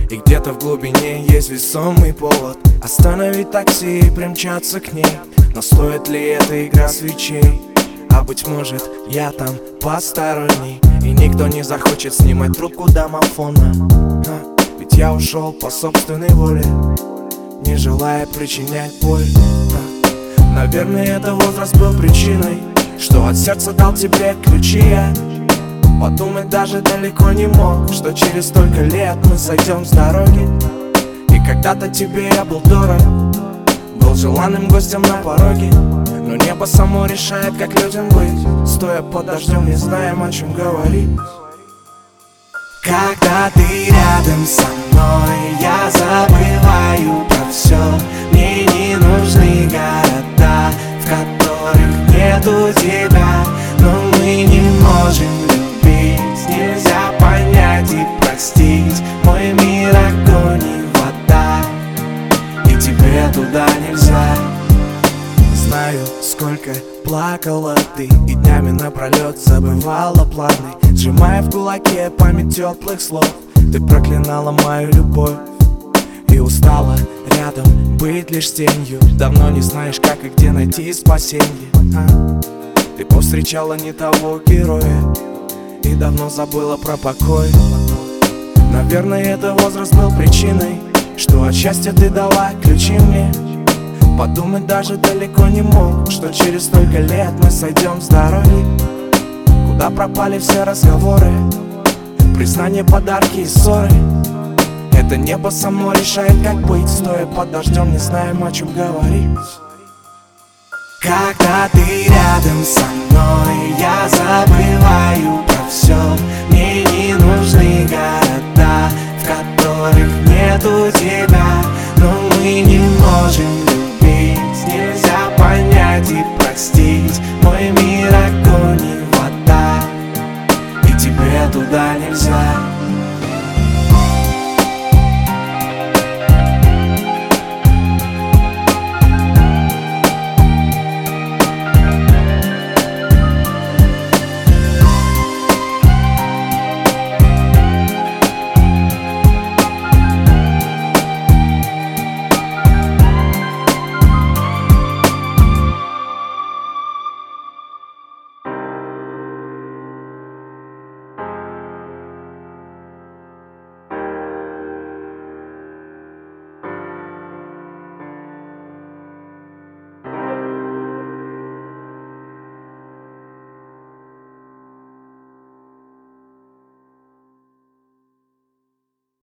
И где-то в глубине есть весомый повод остановить такси и примчаться к ней. Но стоит ли эта игра свечей? А быть может, я там посторонний, и никто не захочет снимать трубку домофона. Ведь я ушел по собственной воле, не желая причинять боль. Наверное, это возраст был причиной, что от сердца дал тебе ключи я. Подумать даже далеко не мог, что через столько лет мы сойдем с дороги. И когда-то тебе я был дорог, был желанным гостем на пороге. Но небо само решает, как людям быть, стоя под дождем, не знаем, о чем говорить. Когда ты рядом со мной, я забываю про все. Мне не нужны города, в которых нету тебя. Но мы не можем любить, нельзя понять и простить. Мой мир огонь и вода, и тебе туда нельзя. Знаю, сколько плакала ты, и днями напролет забывала планы, сжимая в кулаке память теплых слов. Ты проклинала мою любовь и устала рядом быть лишь тенью. Давно не знаешь, как и где найти спасенье. Ты повстречала не того героя и давно забыла про покой. Наверное, это возраст был причиной, что от счастья ты дала ключи мне. Подумать даже далеко не мог, что через столько лет мы сойдем с дороги. Куда пропали все разговоры, признания, подарки и ссоры? Это небо само решает, как быть, стоя под дождем, не знаем, о чем говорить. Когда ты рядом со мной, я забываю про все. Мне не нужны города, в которых нету тебя. Но мы не можем